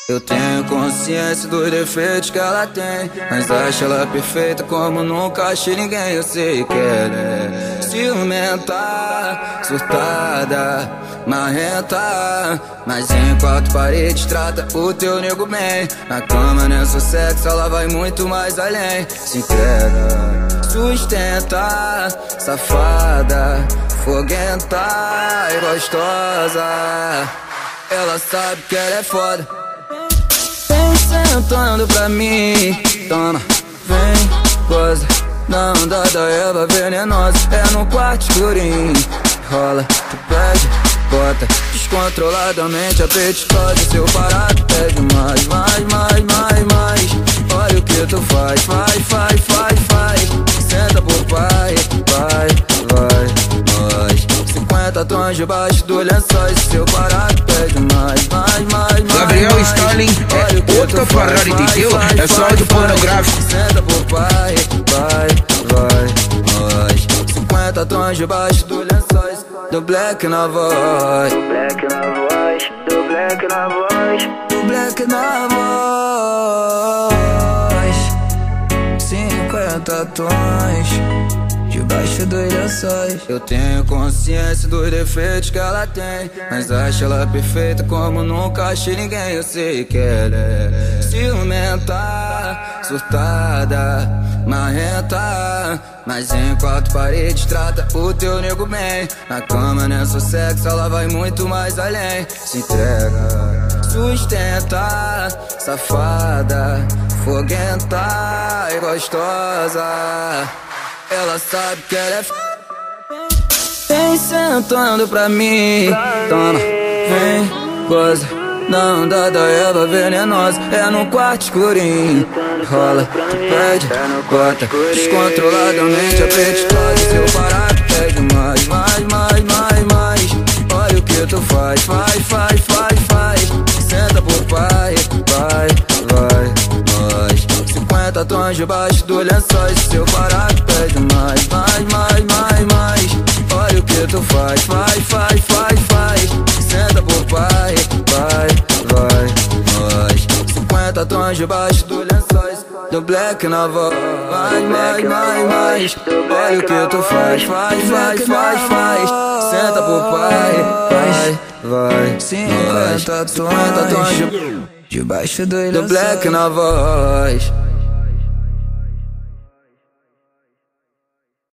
Eu tenho consciência dos defeitos que ela tem, mas acho ela perfeita como nunca achei ninguém. Eu sei que ela é ciumenta, surtada, marrenta, mas em quatro paredes trata o teu nego bem. Na cama não é só sexo, ela vai muito mais além. Se entrega, sustenta, safada, foguenta e gostosa. Ela sabe que ela é foda. Vem sentando pra mim, toma, vem, goza. Na onda da erva venenosa, é no quarto escurinho. Rola, tu pede, bota descontroladamente apetitosa. Seu parado pede mais, mais, mais, mais, mais. Olha o que tu faz, faz, faz, faz, faz. Senta por pai, vai, vai, nós. 50 tons debaixo do lençóis. Seu parado pede mais, mais, mais, mais. Gabriel Starling é outra Ferrari de teu, é só de pornográfico. Senta por pai, vai, vai, nós. 50 tons debaixo do lençóis. Do black na voz, Do black na voz, do black na voz. do black na voz. 50 tons debaixo dos lençóis. Eu tenho consciência dos defeitos que ela tem, mas acho ela perfeita como nunca achei ninguém. Eu sei que ela é ciumenta, surtada, marrenta, mas em quatro paredes trata o teu nego bem. Na cama não é só sexo, ela vai muito mais além. Se entrega, sustenta, safada, foguenta e gostosa. Ela sabe que ela é Vem sentando pra mim, toma, vem, goza. Na onda da erva venenosa, é no quarto escurinho. Rola, tu pede, bota descontroladamente apetitosa. Seu parado pede mais, mais, mais, mais, mais. Olha o que tu faz, faz, faz, faz, faz. Senta por pai, vai, vai, nós. 50 tons debaixo do lençóis. Seu parado pede mais, mais, mais, mais, mais. Olha o que tu faz, faz, faz, faz, faz. Senta por pai, vai, vai, nós. 50 tons debaixo do lençóis. Do black na voz, mais, mais, mais, mais. Olha o que tu faz, faz, faz, faz, faz. Senta por pai, vai, vai, 50 tons debaixo do black na voz.